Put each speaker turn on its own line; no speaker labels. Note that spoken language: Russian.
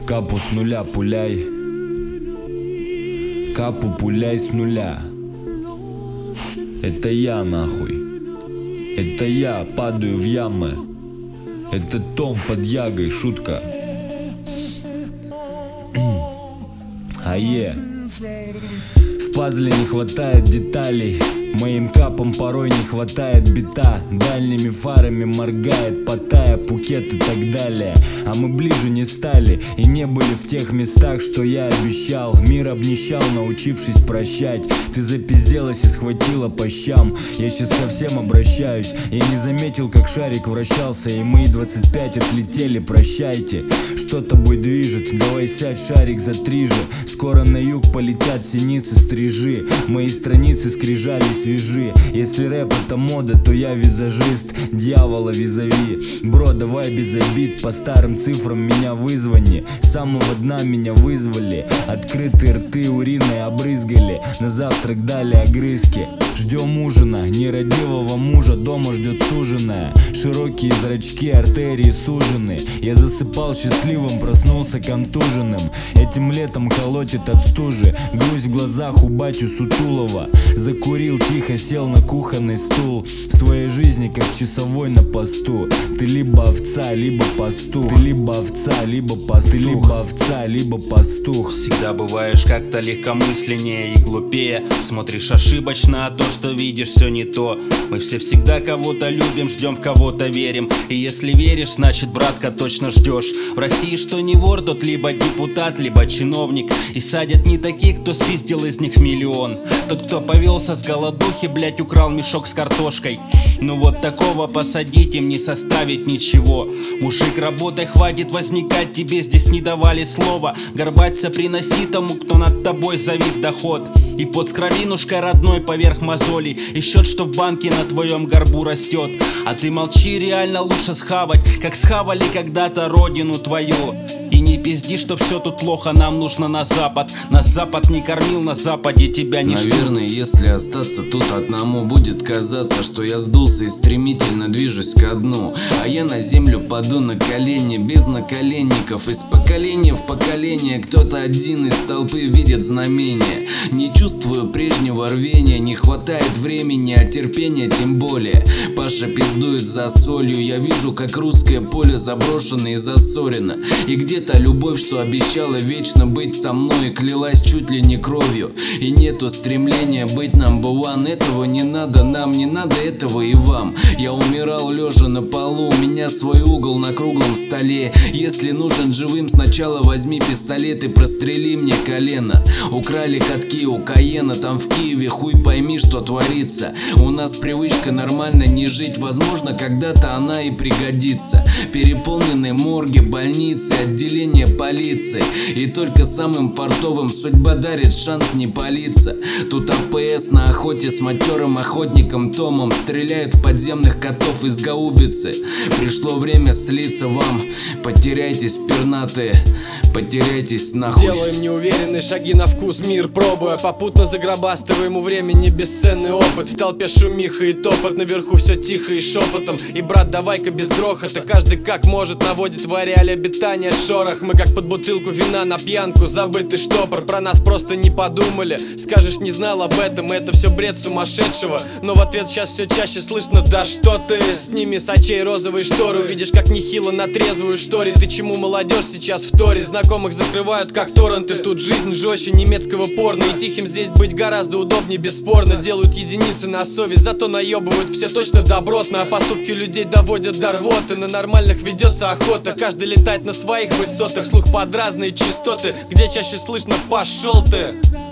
Капу с нуля пуляй, капу пуляй с нуля. Это я нахуй, это я падаю в ямы. Это Том под Ягой, шутка. Ае. В пазле не хватает деталей, моим капам порой не хватает бита. Дальними фарами моргает Паттайя, Пхукет и так далее. А мы ближе не стали и не были в тех местах, что я обещал. Мир обнищал, научившись прощать. Ты запизделась и схватила по щам. Я сейчас ко всем обращаюсь. Я не заметил, как шарик вращался, и мои 25 отлетели, прощайте. Что тобой движет? Давай сядь, шарик, затри же. Скоро на юг полетят синицы, стрижи. Мои страницы скрижали свежи. Если рэп это мода, то я визажист дьявола визави. Бро, давай без обид, по старым цифрам меня вызвани. С самого дна меня вызвали. Открытые рты уриной обрызгали. На завтрак дали огрызки. Ждем ужина, нерадивого мужа дома ждет суженая. Широкие зрачки, артерии сужены. Я засыпал счастливым, проснулся контуженным. Этим летом колотит от стужи. Грусть в глазах у батю Сутулова. Закурил тихо, сел на кухонный стул. В своей жизни как часовой на посту. Ты либо овца, либо пастух. Ты либо овца, либо пастух. Ты либо овца, либо пастух.
Всегда бываешь как-то легкомысленнее и глупее. Смотришь ошибочно, а то, что видишь, все не то. Мы все всегда кого-то любим, ждем, в кого-то верим. И если веришь, значит, братка, точно ждешь. В России что не вор, тот либо депутат, либо чиновник. И садят не таких, кто спиздил из них миллион. Тот, кто повелся с голодухи, блять, украл мешок с картошкой. Ну вот такого посадить им не составит ничего. Мужик, работай, хватит возникать, тебе здесь не давали слова. Горбаться приноси тому, кто над тобой завис доход. И под кровинушкой родной поверх мозолей. И счет, что в банке на твоем горбу растет. А ты молчи, реально лучше схавать, как схавали когда-то родину твою. И не пизди, что все тут плохо, нам нужно на запад. Нас запад не кормил, на западе тебя не ждут.
Наверное, если остаться тут одному, будет казаться, что я сдулся и стремительно движусь ко дну. А я на землю паду на колени, без наколенников. Из поколения в поколение кто-то один из толпы видит знамение. Не чувствую прежнего рвения, не хватает времени, а терпения тем более. Паша пиздует за солью, я вижу, как русское поле заброшено и засорено. И где-то любовь, что обещала вечно быть со мной, клялась чуть ли не кровью. И нету стремления быть number one. Этого не надо нам, не надо этого и вам. Я умирал лежа на полу, у меня свой угол на круглом столе. Если нужен живым, сначала возьми пистолет и прострели мне колено. Украли катки у Каена, там в Киеве, хуй пойми, что творится. У нас привычка нормально не жить, возможно, когда-то она и пригодится. Переполненные морги, больницы, отделение полиции. И только самым фартовым судьба дарит шанс не палиться. Тут АПС на охоте с матерым охотником Томом. Стреляют в подземных котов из гаубицы. Пришло время слиться вам. Потеряйтесь, пернатые, потеряйтесь нахуй.
Делаем неуверенные шаги на вкус, мир пробуя. Попутно загробастываем у времени бесценный опыт. В толпе шумиха и топот, наверху все тихо и шепотом. И брат, давай-ка без грохота, каждый как может наводит в ареале обитания шорох. Мы как под бутылку вина на пьянку, забытый штопор. Про нас просто не подумали. Скажешь, не знал об этом, это все бред сумасшедшего. Но в ответ сейчас все чаще слышно: да что ты? Сними с очей розовые шторы, увидишь, как нехило на трезвую шторе. Ты чему молодежь сейчас вторит? Знакомых закрывают как торренты. Тут жизнь жестче немецкого порно. И тихим здесь быть гораздо удобнее, бесспорно. Делают единицы на совесть, зато наебывают все точно добротно. А поступки людей доводят до рвоты. На нормальных ведется охота, каждый летает на своих высотах. Слух под разные частоты, где чаще слышно: пошел ты.